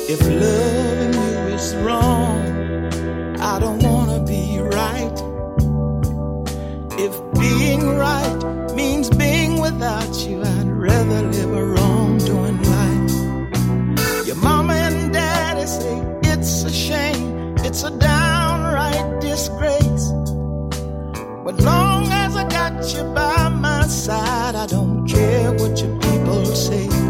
If loving you is wrong, I don't wanna be right. If being right means being without you, I'd rather live a wrong-doing life. Your mama and daddy say it's a shame, it's a downright disgrace. But long as I got you by my side, I don't care what your people say.